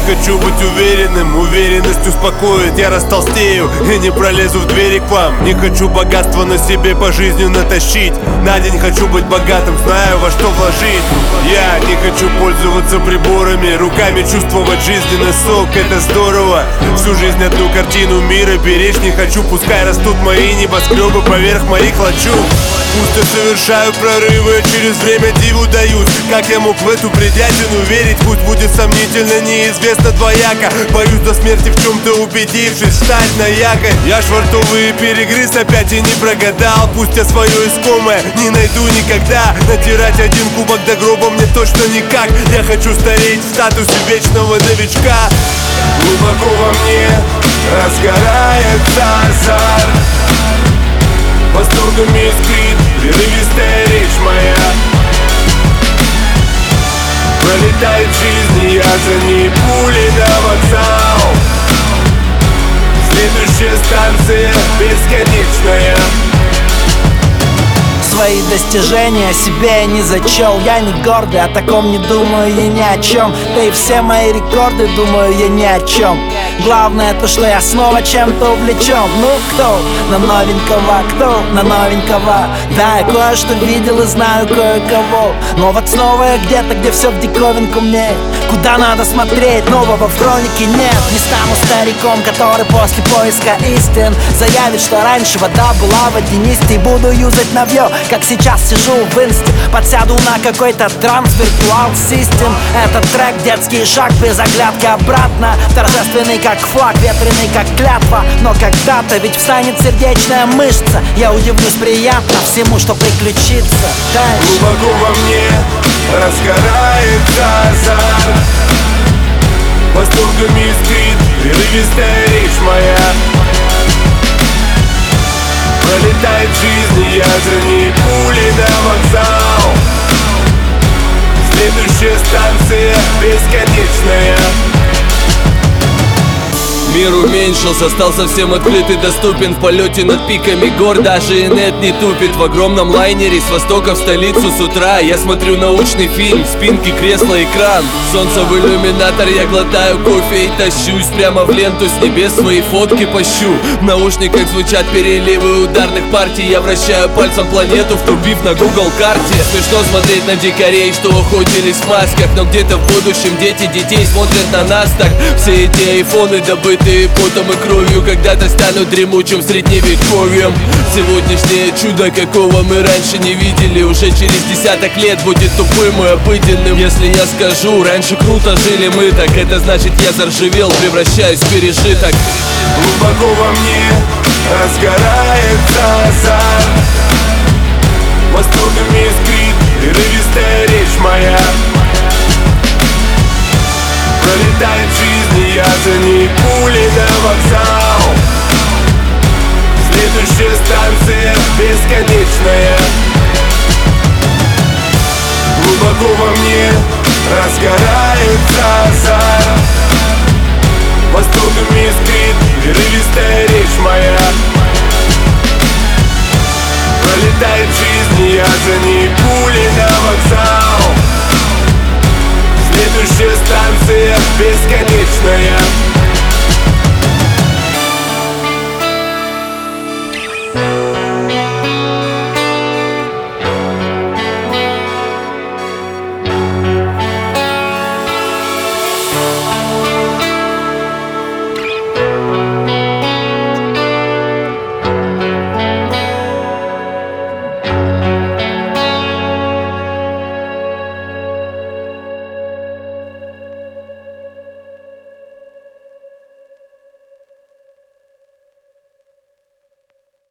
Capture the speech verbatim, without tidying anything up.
хочу быть уверенным, уверенность успокоит. Я растолстею и не пролезу в двери к вам. Не хочу богатство на себе по жизни натащить. На день хочу быть богатым, знаю во что вложить. Я не хочу пользоваться приборами, руками чувствовать жизненный сок, это здорово. Всю жизнь одну картину мира беречь не хочу. Пускай растут мои небоскребы поверх моих лачуг. Пусть я совершаю прорывы, а через время диву даюсь. Как я мог в эту бредятину верить? Пусть будет сомнительно, неизвестно двояко. Боюсь до смерти в чем-то убедившись, встать на якорь. Я швартовые перегрыз опять и не прогадал. Пусть я свое искомое не найду никогда. Натирать один кубок до гроба мне точно никак. Я хочу стареть в статусе вечного новичка. Глубоко во мне разгорается азарт. Восторгами искрит прерывистая речь моя. Пролетает жизнь, и я за ней пулей на вокзал. Следующая станция бесконечная. Свои достижения себе я не зачел. Я не гордый, о таком не думаю я ни о чем. Да и все мои рекорды, думаю я ни о чем. Главное то, что я снова чем-то увлечен. Ну кто на новенького, кто на новенького? Да, я кое-что видел и знаю кое-кого. Но вот снова я где-то, где все в диковинку мне. Куда надо смотреть, нового в хронике нет. Не стану стариком, который после поиска истин заявит, что раньше вода была водянистой. Буду юзать навье, как сейчас сижу в инсте. Подсяду на какой-то транс, виртуал систем. Этот трек детский шаг без оглядки обратно. Торжественный как флаг, ветреный как клятва. Но когда-то ведь встанет сердечная мышца. Я удивлюсь приятно всему, что приключится дальше. Глубоко во мне разгорается азарт. Восторгами искрит прерывистая речь моя. Пролетает жизнь, и я за ней пулей на вокзал. Следующая станция бесконечная. Мир уменьшился, стал совсем открыт и доступен. В полете над пиками гор даже инет не тупит. В огромном лайнере с востока в столицу с утра я смотрю научный фильм, спинки, кресла, экран. Солнце в иллюминатор, я глотаю кофе и тащусь прямо в ленту с небес, свои фотки пощу. В наушниках звучат переливы ударных партий. Я вращаю пальцем планету, втрубив на Google карте. Смешно смотреть на дикарей, что охотились в масках. Но где-то в будущем дети детей смотрят на нас так. Все эти айфоны добыты потом и кровью когда-то станут дремучим средневековьем. Сегодняшнее чудо, какого мы раньше не видели, уже через десяток лет будет тупым и обыденным. Если я скажу, раньше круто жили мы, так это значит я заржавел, превращаюсь в пережиток. Глубоко во мне разгорается азарт. Восторгами искрит прерывистая речь моя. Пролетает жизнь, и я за ней пулей на вокзал. Следующая станция бесконечная. Глубоко во мне разгорается азарт. Восторгами искрит прерывистая речь моя. Пролетает жизнь, и я за ней пулей на вокзал. Следующая станция бесконечная.